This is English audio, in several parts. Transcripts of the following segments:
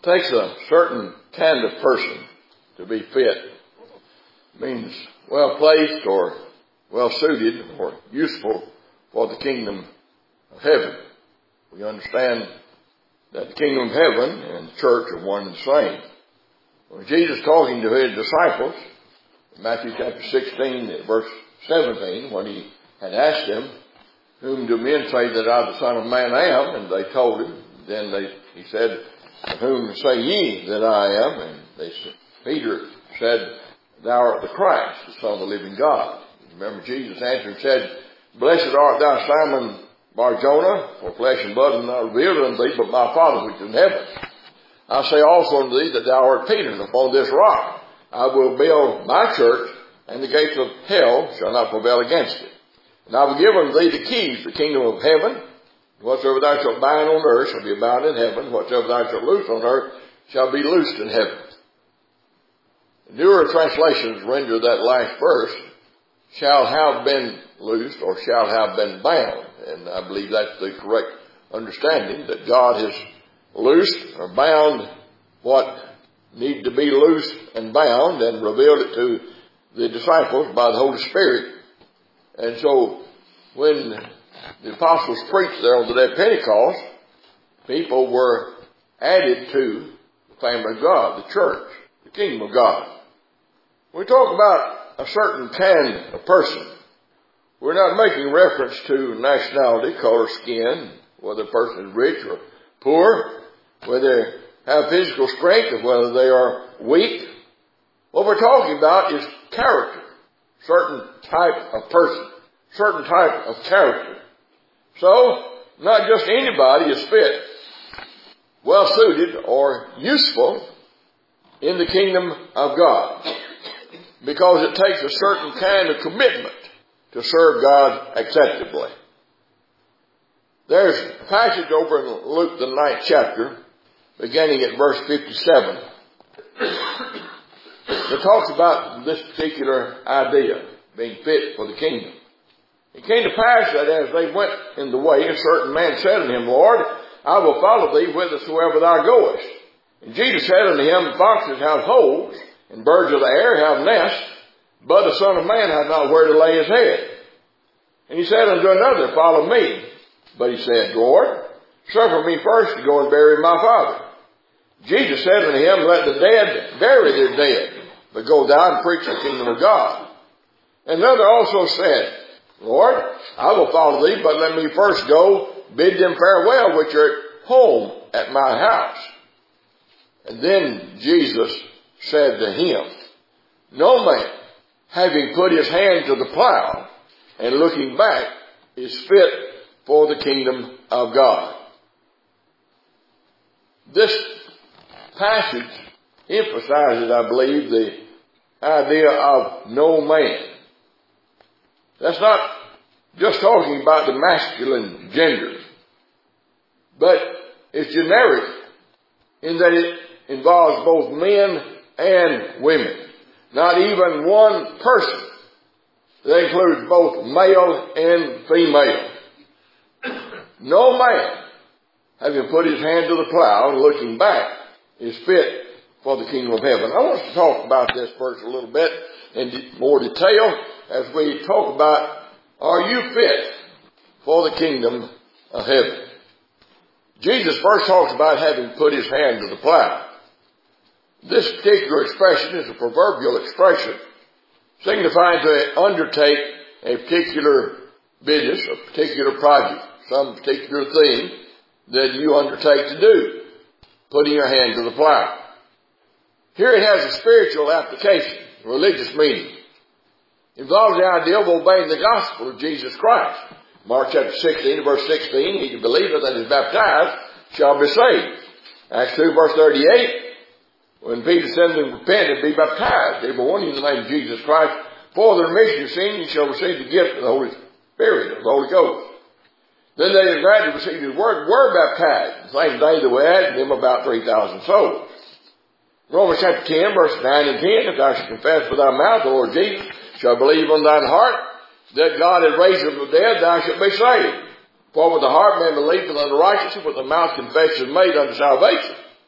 takes a certain kind of person to be fit. It means well placed or well suited or useful for the kingdom of heaven. We understand that the kingdom of heaven and the church are one and the same. When Jesus talking to his disciples, in Matthew chapter 16, verse 17, when he had asked them, "Whom do men say that I, the Son of Man, am?" And they told him. Then he said, "Whom say ye that I am?" And Peter said, "Thou art the Christ, the Son of the living God." Remember, Jesus answered and said, "Blessed art thou, Simon Bar-Jonah, for flesh and blood hath not revealed unto thee, but my Father which is in heaven. I say also unto thee that thou art Peter, and upon this rock I will build my church, and the gates of hell shall not prevail against it. And I will give unto thee the keys, the kingdom of heaven. Whatsoever thou shalt bind on earth shall be bound in heaven. Whatsoever thou shalt loose on earth shall be loosed in heaven." Newer translations render that last verse, "shall have been loosed" or "shall have been bound." And I believe that's the correct understanding, that God has loosed or bound what need to be loosed and bound and revealed it to the disciples by the Holy Spirit. And so when the apostles preached there on the day of Pentecost, people were added to the family of God, the church, the kingdom of God. We talk about a certain kind of person. We're not making reference to nationality, color, skin, whether a person is rich or poor, whether they have physical strength or whether they are weak. What we're talking about is character, certain type of person, certain type of character. So, not just anybody is fit, well suited, or useful in the kingdom of God, because it takes a certain kind of commitment to serve God acceptably. There's a passage over in Luke, the 9th chapter, beginning at verse 57, that talks about this particular idea, being fit for the kingdom. It came to pass that as they went in the way, a certain man said unto him, "Lord, I will follow thee whithersoever thou goest." And Jesus said unto him, "Foxes have holes, and birds of the air have nests, but the Son of Man hath not where to lay his head." And he said unto another, "Follow me." But he said, "Lord, suffer me first to go and bury my father." Jesus said unto him, "Let the dead bury their dead, but go thou and preach the kingdom of God." And another also said, "Lord, I will follow thee, but let me first go bid them farewell which are at home at my house." And then Jesus said to him, "No man, having put his hand to the plow and looking back, is fit for the kingdom of God." This passage emphasizes, I believe, the idea of no man. That's not just talking about the masculine gender, but it's generic in that it involves both men and women. Not even one person. That includes both male and female. No man, having put his hand to the plow and looking back, is fit for the kingdom of heaven. I want us to talk about this verse a little bit in more detail as we talk about, are you fit for the kingdom of heaven? Jesus first talks about having put his hand to the plow. This particular expression is a proverbial expression signifying to undertake a particular business, a particular project, some particular thing that you undertake to do, putting your hand to the plow. Here it has a spiritual application, religious meaning. It involves the idea of obeying the gospel of Jesus Christ. Mark chapter 16, verse 16, "He that believeth and is baptized shall be saved." Acts 2, verse 38, when Peter said to them, "Repent and be baptized, every one in the name of Jesus Christ, for the remission of sin, you shall receive the gift of the Holy Spirit, of the Holy Ghost." Then they that gladly received his word were baptized. The same day that we added them about 3,000 souls. Romans chapter 10, verse 9 and 10, "If thou shalt confess with thy mouth the Lord Jesus, shall believe in thine heart that God hath raised him from the dead, thou shalt be saved. For with the heart man believeth unto righteousness, with the mouth confession is made unto salvation.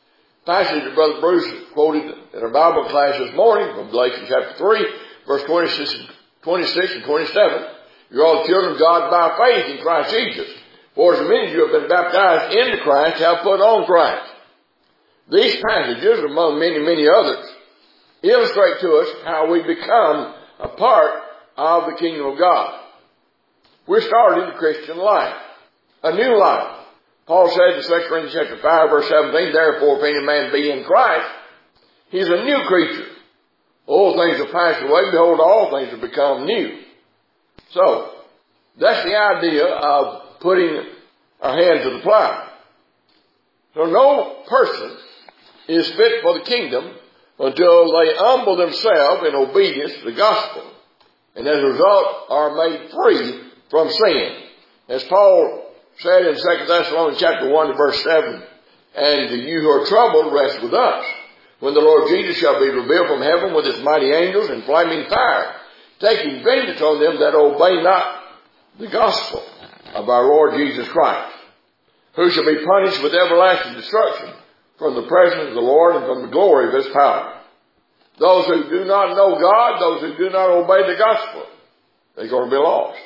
passage that Brother Bruce quoted in our Bible class this morning from Galatians chapter 3, verse 26 and 27. You're all the children of God by faith in Christ Jesus. For as many of you have been baptized into Christ have put on Christ. These passages, among many, many others, illustrate to us how we become a part of the kingdom of God. We're starting the Christian life, a new life. Paul said in 2 Corinthians chapter 5, verse 17, therefore, if any man be in Christ, he's a new creature. Old things have passed away, behold, all things have become new. So, that's the idea of putting our hand to the plow. So no person is fit for the kingdom until they humble themselves in obedience to the gospel, and as a result are made free from sin. As Paul said in 2 Thessalonians chapter 1 verse 7, and you who are troubled, rest with us, when the Lord Jesus shall be revealed from heaven with his mighty angels in flaming fire, taking vengeance on them that obey not the gospel of our Lord Jesus Christ, who shall be punished with everlasting destruction from the presence of the Lord and from the glory of his power. Those who do not know God, those who do not obey the gospel, they're going to be lost.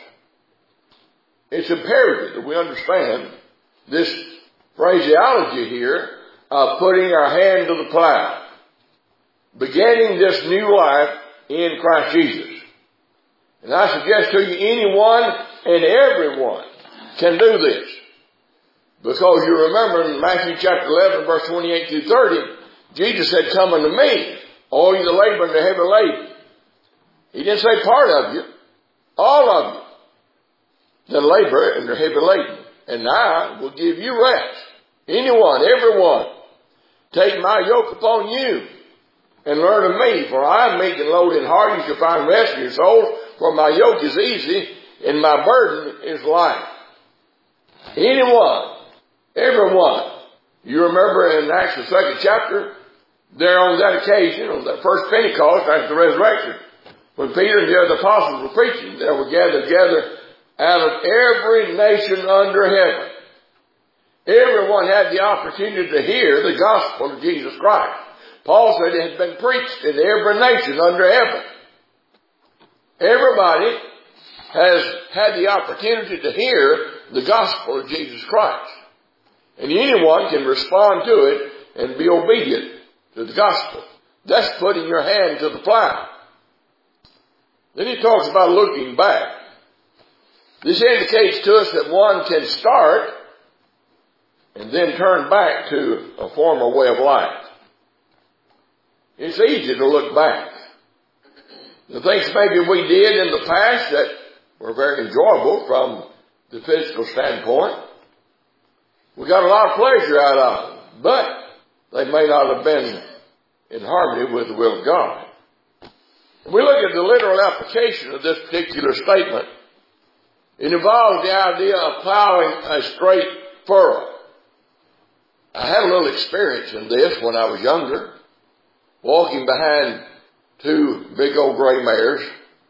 It's imperative that we understand this phraseology here of putting our hand to the plow, beginning this new life in Christ Jesus. And I suggest to you, anyone and everyone can do this. Because you remember in Matthew chapter 11, verse 28 through 30, Jesus said, come unto me, all you that labor and are heavy laden. He didn't say part of you, all of you that labor and are heavy laden, and I will give you rest. Anyone, everyone, take my yoke upon you and learn of me, for I am meek and lowly in heart. You shall find rest in your souls, for my yoke is easy and my burden is light. Anyone, everyone. You remember in Acts the 2nd chapter, there on that occasion, on that first Pentecost after the resurrection, when Peter and the other apostles were preaching, there were gathered together out of every nation under heaven. Everyone had the opportunity to hear the gospel of Jesus Christ. Paul said it had been preached in every nation under heaven. Everybody has had the opportunity to hear the gospel of Jesus Christ. And anyone can respond to it and be obedient to the gospel. That's putting your hand to the plow. Then he talks about looking back. This indicates to us that one can start and then turn back to a former way of life. It's easy to look back. The things maybe we did in the past that were very enjoyable from the physical standpoint, we got a lot of pleasure out of them, but they may not have been in harmony with the will of God. When we look at the literal application of this particular statement, it involves the idea of plowing a straight furrow. I had a little experience in this when I was younger, walking behind two big old gray mares,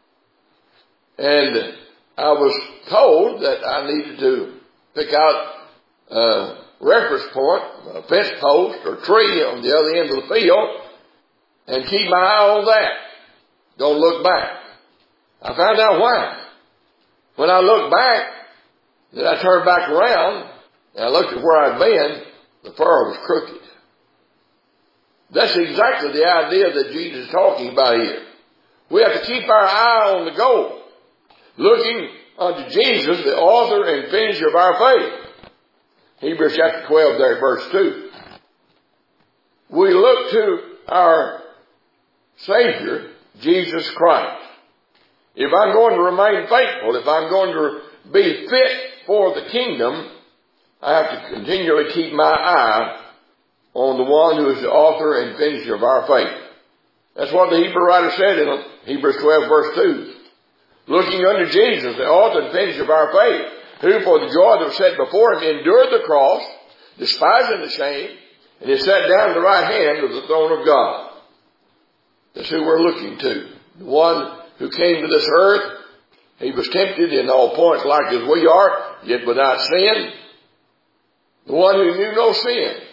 and I was told that I needed to pick out a reference point, a fence post or tree on the other end of the field, and keep my eye on that. Don't look back. I found out why. When I looked back, then I turned back around, and I looked at where I'd been, the furrow was crooked. That's exactly the idea that Jesus is talking about here. We have to keep our eye on the goal, looking unto Jesus, the author and finisher of our faith. Hebrews chapter 12 there, verse 2. We look to our Savior, Jesus Christ. If I'm going to remain faithful, if I'm going to be fit for the kingdom, I have to continually keep my eye on the one who is the author and finisher of our faith. That's what the Hebrew writer said in Hebrews 12 verse 2. Looking unto Jesus, the author and finisher of our faith, who for the joy that was set before him endured the cross, despising the shame, and is set down at the right hand of the throne of God. That's who we're looking to. The one who came to this earth. He was tempted in all points like as we are, yet without sin. The one who knew no sin,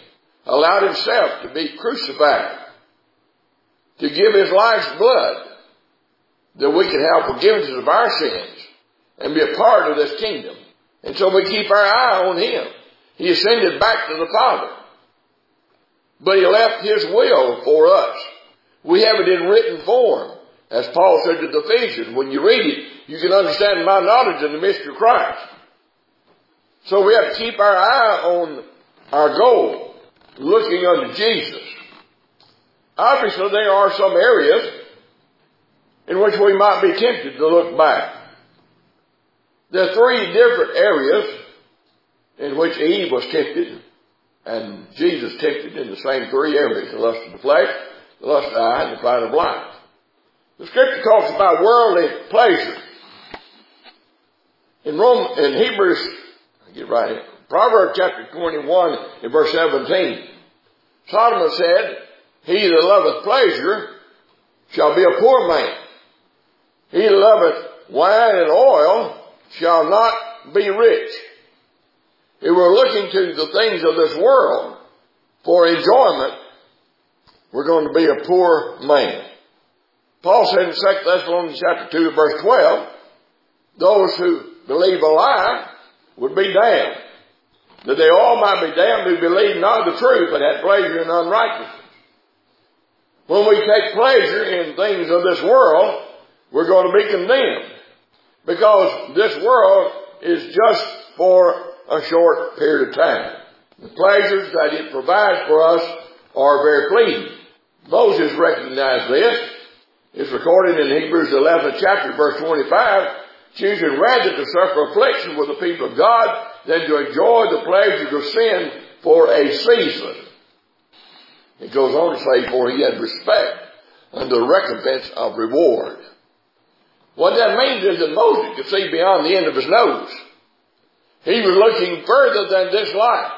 allowed himself to be crucified, to give his life's blood, that we can have forgiveness of our sins and be a part of this kingdom. And so we keep our eye on him. He ascended back to the Father. But he left his will for us. We have it in written form. As Paul said to the Ephesians, when you read it, you can understand my knowledge of the mystery of Christ. So we have to keep our eye on our goal, looking unto Jesus. Obviously, there are some areas in which we might be tempted to look back. There are 3 different areas in which Eve was tempted, and Jesus tempted in the same 3 areas: the lust of the flesh, the lust of the eye, and the pride of life. The Scripture talks about worldly pleasure. In Hebrews, Proverbs chapter 21 and verse 17, Solomon said, "He that loveth pleasure shall be a poor man. He that loveth wine and oil shall not be rich." If we're looking to the things of this world for enjoyment, we're going to be a poor man. Paul said in 2 Thessalonians chapter 2 verse 12, those who believe a lie would be damned. That they all might be damned who believe not the truth, but had pleasure in unrighteousness. When we take pleasure in things of this world, we're going to be condemned. Because this world is just for a short period of time. The pleasures that it provides for us are very fleeting. Moses recognized this. It's recorded in Hebrews 11th chapter, verse 25, choosing rather to suffer affliction with the people of God than to enjoy the pleasures of sin for a season. It goes on to say, for he had respect unto the recompense of reward. What that means is that Moses could see beyond the end of his nose. He was looking further than this life.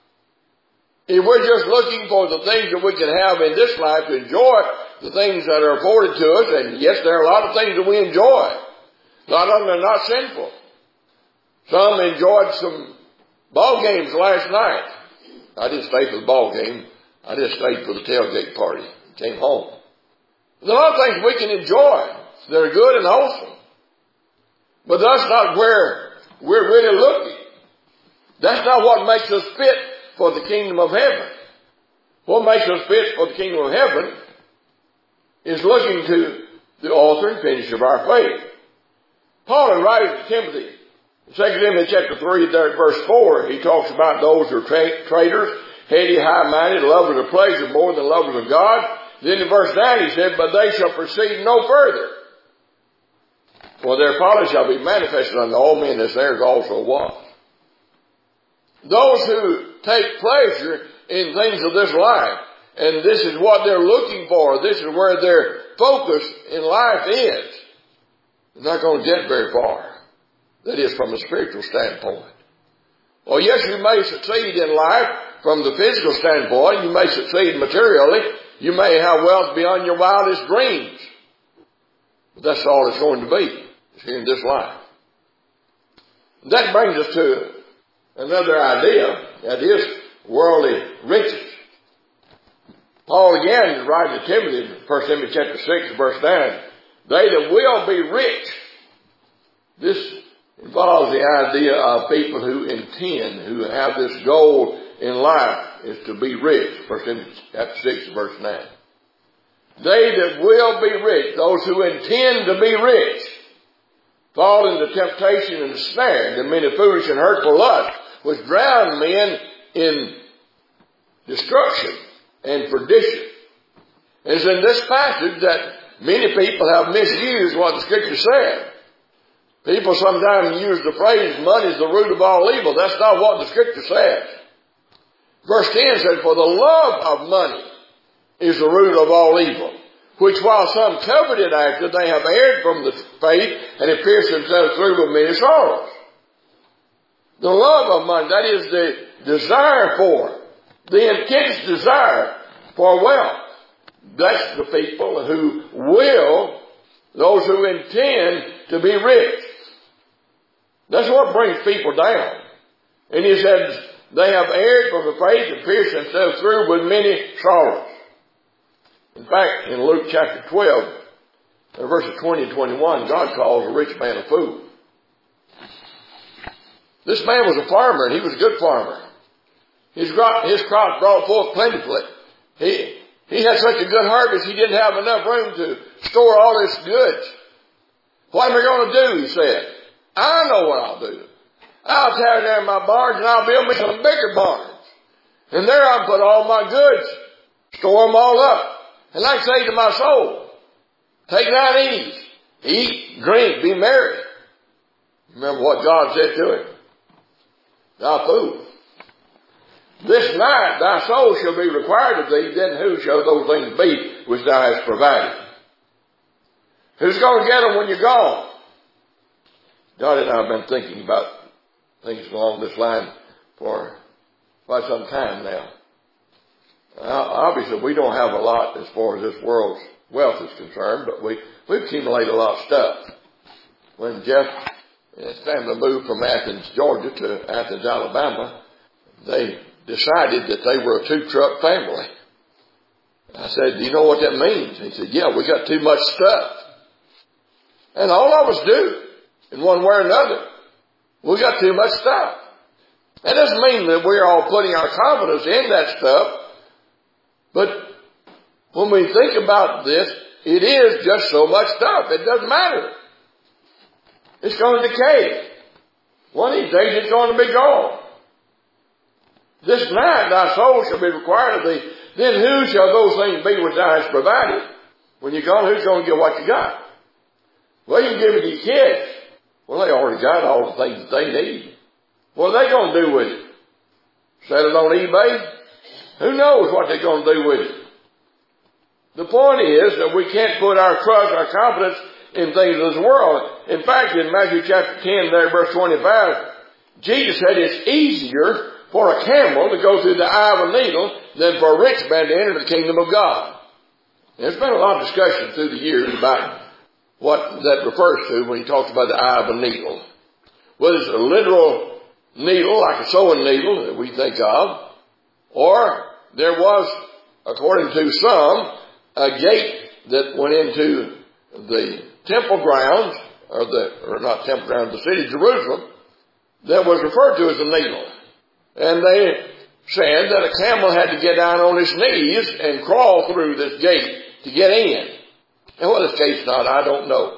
If we're just looking for the things that we can have in this life to enjoy, the things that are afforded to us, and yes, there are a lot of things that we enjoy. A lot of them are not sinful. Some enjoyed some ball games last night. I didn't stay for the ball game. I just stayed for the tailgate party. Came home. There's a lot of things we can enjoy that are good and wholesome. But that's not where we're really looking. That's not what makes us fit for the kingdom of heaven. What makes us fit for the kingdom of heaven is looking to the author and finisher of our faith. Paul, in writing to Timothy, in 2 Timothy chapter 3, there at verse 4, he talks about those who are traitors, heady, high-minded, lovers of pleasure more than lovers of God. Then in verse 9 he said, but they shall proceed no further. For their folly shall be manifested unto all men, as theirs also was. Those who take pleasure in things of this life, and this is what they're looking for, this is where their focus in life is, they're not going to get very far. That is, from a spiritual standpoint. Well, yes, you may succeed in life from the physical standpoint. You may succeed materially. You may have wealth beyond your wildest dreams. But that's all it's going to be. It's here in this life. That brings us to another idea. That is worldly riches. Paul again is writing to Timothy, 1 Timothy chapter 6, verse 9. They that will be rich. This involves the idea of people who intend, who have this goal in life, is to be rich. 1 Timothy chapter 6, verse 9. They that will be rich, those who intend to be rich, fall into temptation and snare, and many foolish and hurtful lusts, which drown men in destruction and perdition. It's in this passage that many people have misused what the Scripture said. People sometimes use the phrase, money is the root of all evil. That's not what the Scripture says. Verse 10 says, for the love of money is the root of all evil, which while some coveted after, they have erred from the faith and have pierced themselves through with many sorrows. The love of money, that is the desire for, the intense desire for wealth. That's the people who will, those who intend to be rich. That's what brings people down. And he said, they have erred from the faith and pierced themselves through with many sorrows. In fact, in Luke chapter 12, verses 20 and 21, God calls a rich man a fool. This man was a farmer, and he was a good farmer. His crops brought forth plentifully. He had such a good harvest, he didn't have enough room to store all his goods. What am I going to do? He said. I know what I'll do. I'll tear down my barns and I'll build me some bigger barns. And there I'll put all my goods, store them all up. And I say to my soul, take thine ease, eat, drink, be merry. Remember what God said to him? Thou fool. This night thy soul shall be required of thee, then who shall those things be which thou hast provided? Who's going to get them when you're gone? Dottie and I have been thinking about things along this line for quite some time now. Obviously, we don't have a lot as far as this world's wealth is concerned, but we accumulate a lot of stuff. When Jeff and his family moved from Athens, Georgia to Athens, Alabama, they decided that they were a 2-truck family. I said, do you know what that means? He said, yeah, we got too much stuff. And all of us do, in one way or another. We got too much stuff. That doesn't mean that we're all putting our confidence in that stuff. But when we think about this, it is just so much stuff. It doesn't matter. It's going to decay. One of these days it's going to be gone. This night thy soul shall be required of thee. Then who shall those things be which thou hast provided? When you're gone, who's going to get what you got? Well, you can give it to your kids. Well, they already got all the things that they need. What are they going to do with it? Sell it on eBay? Who knows what they're going to do with it? The point is that we can't put our trust, our confidence in things of this world. In fact, in Matthew chapter 10, there, verse 25, Jesus said it's easier for a camel to go through the eye of a needle than for a rich man to enter the kingdom of God. There's been a lot of discussion through the years about what that refers to when he talks about the eye of a needle. Whether it's a literal needle, like a sewing needle that we think of, or there was, according to some, a gate that went into the temple grounds, or not temple grounds, the city of Jerusalem, that was referred to as a needle. And they said that a camel had to get down on his knees and crawl through this gate to get in. And what this gate's not, I don't know.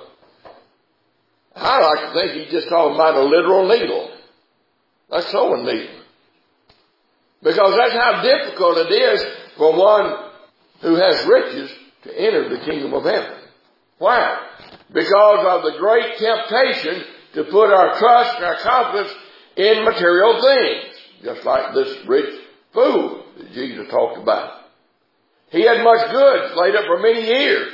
I like to think he's just talking about a literal needle. A sewing needle. Because that's how difficult it is for one who has riches to enter the kingdom of heaven. Why? Because of the great temptation to put our trust and our confidence in material things. Just like this rich fool that Jesus talked about. He had much goods laid up for many years.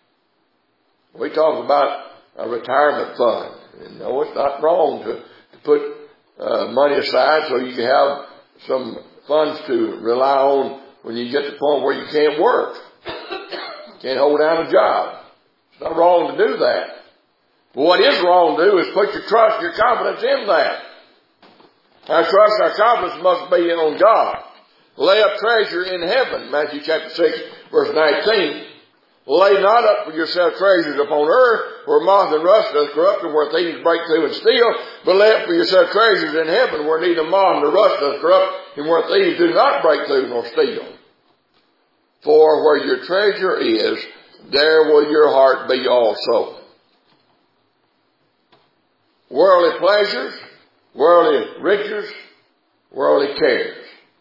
We talk about a retirement fund. And no, it's not wrong to put money aside so you can have some funds to rely on when you get to the point where you can't work. Can't hold down a job. It's not wrong to do that. But what is wrong to do is put your trust, your confidence in that. Our trust, our confidence must be on God. Lay up treasure in heaven. Matthew chapter 6, verse 19. Lay not up for yourself treasures upon earth, where moth and rust doth corrupt, and where thieves break through and steal. But lay up for yourself treasures in heaven, where neither moth nor rust doth corrupt, and where thieves do not break through nor steal. For where your treasure is, there will your heart be also. Worldly pleasures, worldly riches, worldly cares.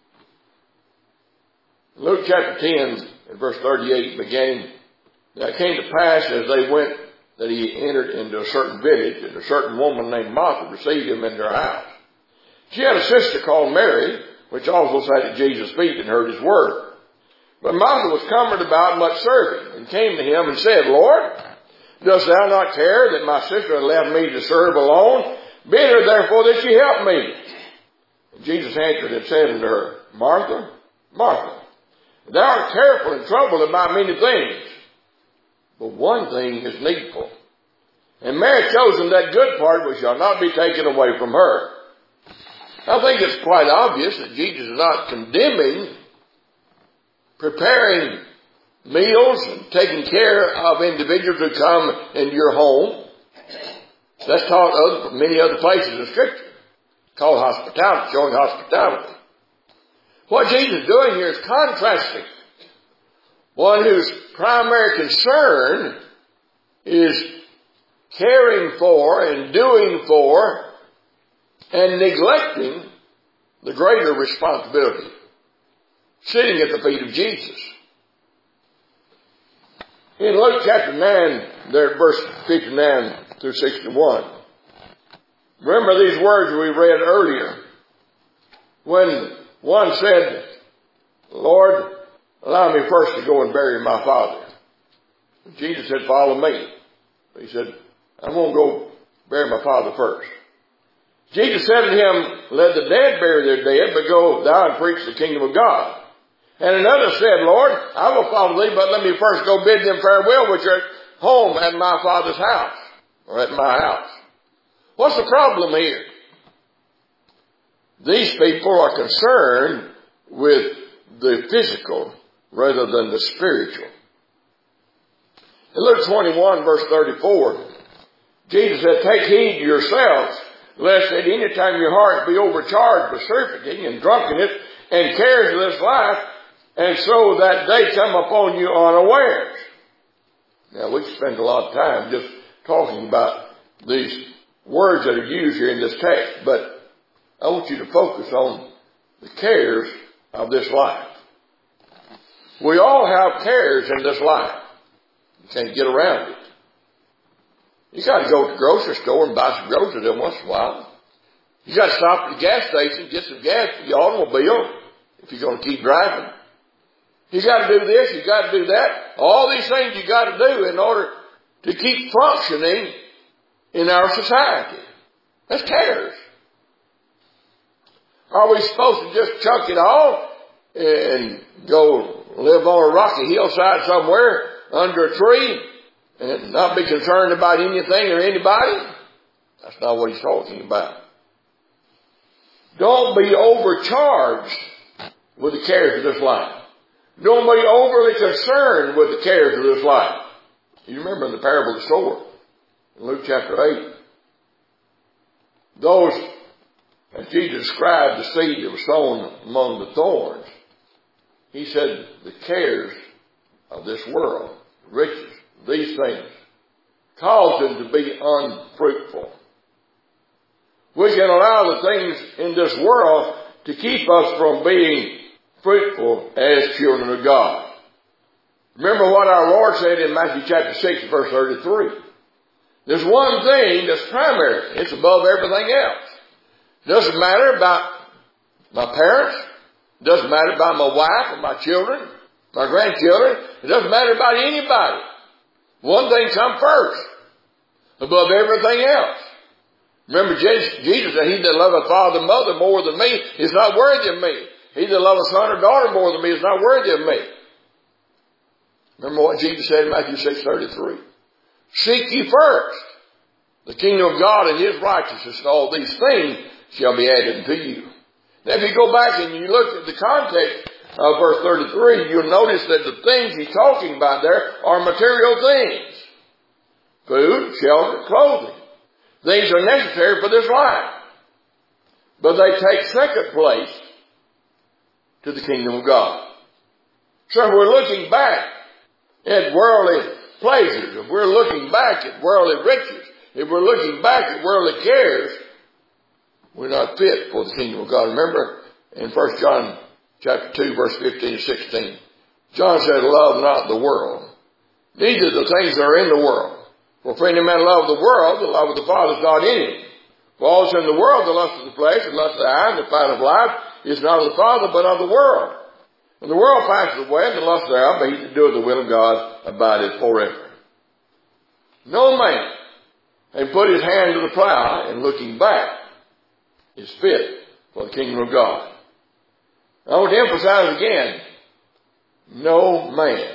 Luke chapter 10, and verse 38 began, Now it came to pass as they went that he entered into a certain village, and a certain woman named Martha received him into her house. She had a sister called Mary, which also sat at Jesus' feet and heard his word. But Martha was cumbered about much serving, and came to him and said, Lord, dost thou not care that my sister hath left me to serve alone? Bid her therefore that she help me. And Jesus answered and said unto her, Martha, Martha, thou art careful and troubled about many things, but one thing is needful. And Mary hath chosen that good part which shall not be taken away from her. I think it's quite obvious that Jesus is not condemning preparing meals and taking care of individuals who come into your home. That's taught many other places in Scripture. Called hospitality, showing hospitality. What Jesus is doing here is contrasting one whose primary concern is caring for and doing for and neglecting the greater responsibility, sitting at the feet of Jesus. In Luke chapter 9, there at verse 59 through 61, remember these words we read earlier when one said, Lord, allow me first to go and bury my father. Jesus said, follow me. He said, I'm going to go bury my father first. Jesus said to him, let the dead bury their dead, but go thou and preach the kingdom of God. And another said, Lord, I will follow thee, but let me first go bid them farewell which are at home at my father's house, or at my house. What's the problem here? These people are concerned with the physical rather than the spiritual. In Luke 21, verse 34, Jesus said, take heed to yourselves, lest at any time your heart be overcharged with surfeiting and drunkenness and cares of this life, and so that day come upon you unawares. Now, we spend a lot of time just talking about these words that are used here in this text, but I want you to focus on the cares of this life. We all have cares in this life. You can't get around it. You got to go to the grocery store and buy some groceries every once in a while. You got to stop at the gas station and get some gas for your automobile if you're going to keep driving. You got to do this, you got to do that. All these things you got to do in order to keep functioning in our society. That's cares. Are we supposed to just chuck it all and go live on a rocky hillside somewhere under a tree and not be concerned about anything or anybody? That's not what he's talking about. Don't be overcharged with the cares of this life. Don't be overly concerned with the cares of this life. You remember in the parable of the sower in Luke chapter 8. Those, as Jesus described the seed that was sown among the thorns, he said the cares of this world, riches, these things, cause them to be unfruitful. We can allow the things in this world to keep us from being fruitful as children of God. Remember what our Lord said in Matthew chapter 6, verse 33. There's one thing that's primary. It's above everything else. Doesn't matter about my parents. Doesn't matter about my wife or my children, my grandchildren. It doesn't matter about anybody. One thing comes first, above everything else. Remember Jesus said, he that loveth father and mother more than me is not worthy of me. He that loveth son or daughter more than me is not worthy of me. Remember what Jesus said in Matthew 6:33. Seek ye first the kingdom of God and his righteousness, and all these things shall be added unto you. Now if you go back and you look at the context of verse 33, you'll notice that the things he's talking about there are material things. Food, shelter, clothing. These are necessary for this life. But they take second place to the kingdom of God. So if we're looking back at worldly pleasures, if we're looking back at worldly riches, if we're looking back at worldly cares, we're not fit for the kingdom of God. Remember in 1 John chapter 2, verse 15 and 16, John said, love not the world, neither the things that are in the world. For if any man love the world, the love of the Father is not in him. For all that's in the world, the lust of the flesh, the lust of the eye, and the pride of life, is not of the Father, but of the world. And the world passes away, and the lust thereof, but he that doeth the will of God abideth forever. No man can put his hand to the plow and looking back is fit for the kingdom of God. I want to emphasize again, no man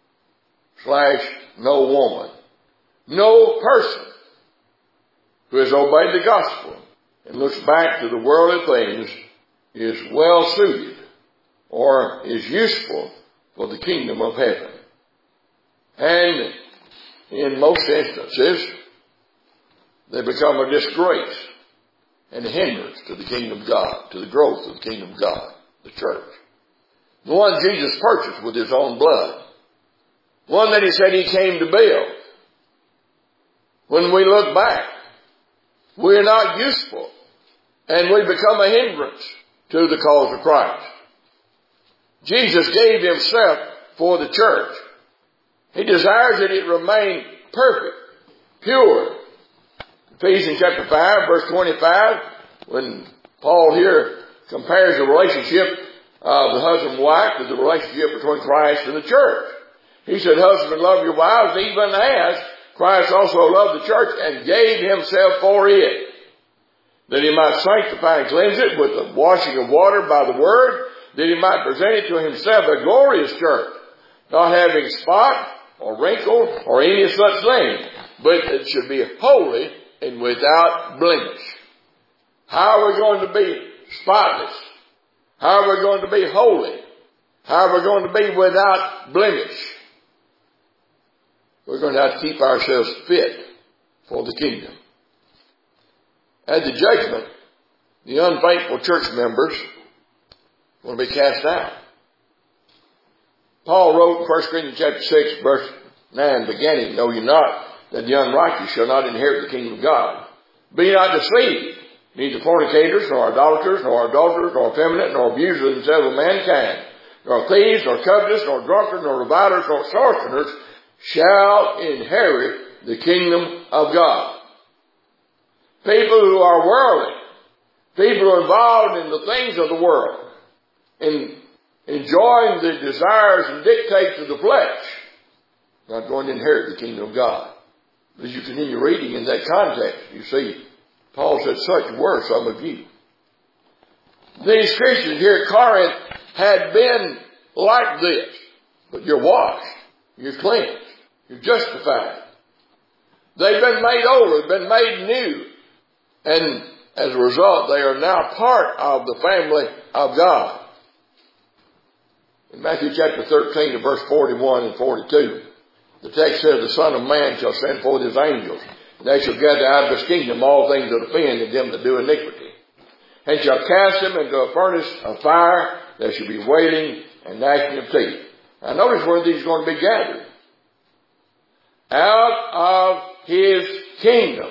/ no woman, no person who has obeyed the gospel and looks back to the worldly things is well suited or is useful for the kingdom of heaven. And in most instances, they become a disgrace and a hindrance to the kingdom of God, to the growth of the kingdom of God, the church. The one Jesus purchased with his own blood. One that he said he came to build. When we look back, we're not useful, and we become a hindrance to the cause of Christ. Jesus gave himself for the church. He desires that it remain perfect, pure. Ephesians chapter 5, verse 25, when Paul here compares the relationship of the husband and wife to the relationship between Christ and the church. He said, husbands, love your wives even as Christ also loved the church and gave himself for it, that he might sanctify and cleanse it with the washing of water by the word, that he might present it to himself a glorious church, not having spot or wrinkle or any such thing, but it should be holy and without blemish. How are we going to be spotless? How are we going to be holy? How are we going to be without blemish? We're going to have to keep ourselves fit for the kingdom. At the judgment, the unfaithful church members will be cast out. Paul wrote in 1 Corinthians chapter 6, verse 9, beginning, know you not that the unrighteous shall not inherit the kingdom of God. Be not deceived, neither fornicators, nor idolaters, nor adulterers, nor effeminate, nor abusers themselves of mankind, nor thieves, nor covetous, nor drunkards, nor revilers, nor sorcerers shall inherit the kingdom of God. People who are worldly, people who are involved in the things of the world, in enjoying the desires and dictates of the flesh, not going to inherit the kingdom of God. As you continue reading in that context, you see, Paul said, such were some of you. These Christians here at Corinth had been like this, but you're washed, you're cleansed, you're justified. They've been made over, they've been made new, and as a result, they are now part of the family of God. In Matthew chapter 13, verse 41 and 42, the text says, the Son of Man shall send forth his angels, and they shall gather out of his kingdom all things that offend and them that do iniquity, and shall cast them into a furnace of fire. There shall be wailing and gnashing of teeth. Now notice where these are going to be gathered. Out of his kingdom.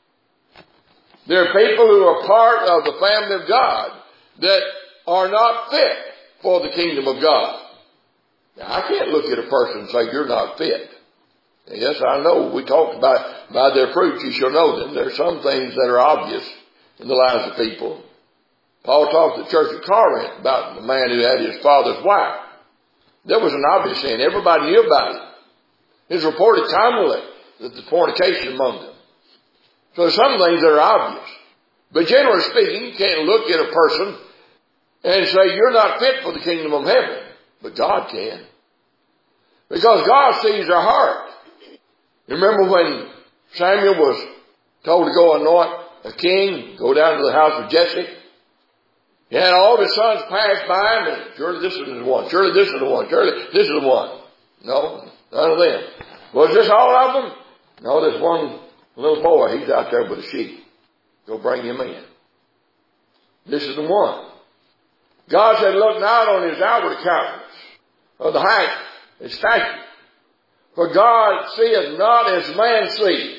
There are people who are part of the family of God that are not fit for the kingdom of God. Now, I can't look at a person and say, you're not fit. Yes, I know. We talked about by their fruits you shall know them. There are some things that are obvious in the lives of people. Paul talked to the church of Corinth about the man who had his father's wife. There was an obvious sin. Everybody knew about it. It was reported commonly that there's fornication among them. So there's some things that are obvious. But generally speaking, you can't look at a person and say, you're not fit for the kingdom of heaven. But God can. Because God sees our heart. You remember when Samuel was told to go anoint a king, go down to the house of Jesse? He had all his sons pass by him, and surely this is the one, surely this is the one, surely this is the one. No, none of them. Was this all of them? No, there's one little boy, he's out there with the sheep. Go bring him in. This is the one. God said, look not on his outward countenance, of the height and stature. For God seeth not as man sees.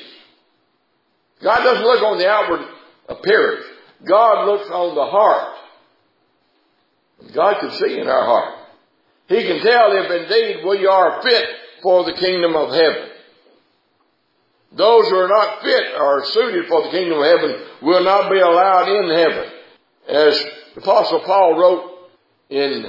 God doesn't look on the outward appearance. God looks on the heart. God can see in our heart. He can tell if indeed we are fit for the kingdom of heaven. Those who are not fit or suited for the kingdom of heaven will not be allowed in heaven. As the Apostle Paul wrote in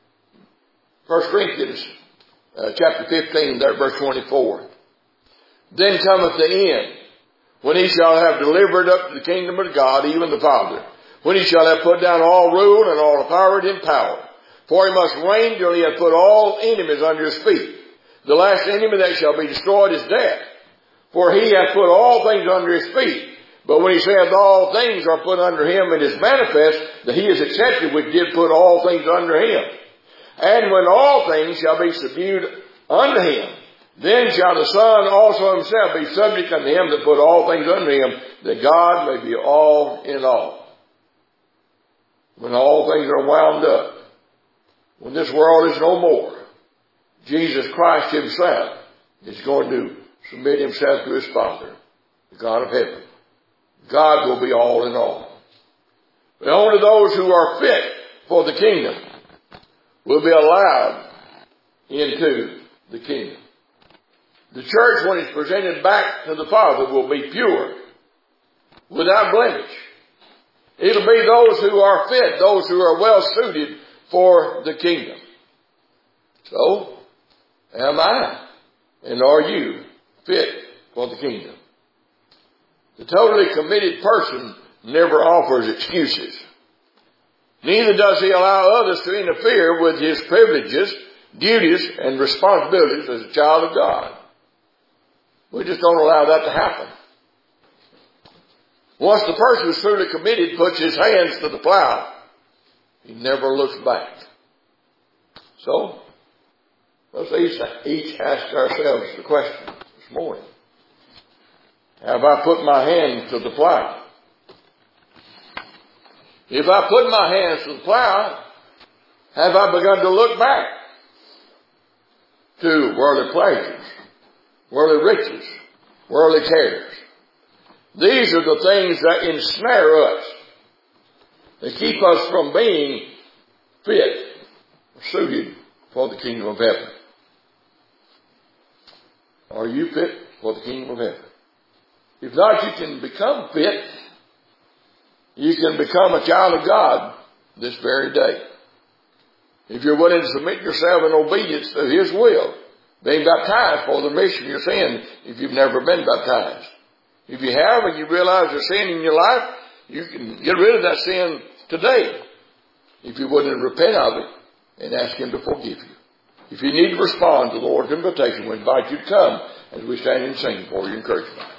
1 Corinthians chapter 15, there, verse 24. Then cometh the end, when he shall have delivered up to the kingdom of God, even the Father, when he shall have put down all rule and all authority and power. For he must reign till he hath put all enemies under his feet. The last enemy that shall be destroyed is death. For he hath put all things under his feet. But when he says all things are put under him, it is manifest that he is accepted which did put all things under him. And when all things shall be subdued unto him, then shall the Son also himself be subject unto him that put all things under him, that God may be all in all. When all things are wound up, when this world is no more, Jesus Christ himself is going to submit himself to his Father, the God of heaven. God will be all in all. But only those who are fit for the kingdom will be allowed into the kingdom. The church, when it's presented back to the Father, will be pure, without blemish. It'll be those who are fit, those who are well suited for the kingdom. So, am I and are you fit for the kingdom? The totally committed person never offers excuses. Neither does he allow others to interfere with his privileges, duties, and responsibilities as a child of God. We just don't allow that to happen. Once the person who's truly committed puts his hands to the plow, he never looks back. So, let's each ask ourselves the question this morning. Have I put my hands to the plow? If I put my hands to the plow, have I begun to look back to worldly pleasures, worldly riches, worldly cares? These are the things that ensnare us. They keep us from being fit or suited for the kingdom of heaven. Are you fit for the kingdom of heaven? If not, you can become fit. You can become a child of God this very day. If you're willing to submit yourself in obedience to his will, being baptized for the remission of your sin if you've never been baptized. If you have and you realize there's sin in your life, you can get rid of that sin today. If you're willing to repent of it and ask him to forgive you. If you need to respond to the Lord's invitation, we invite you to come as we stand and sing for your encouragement.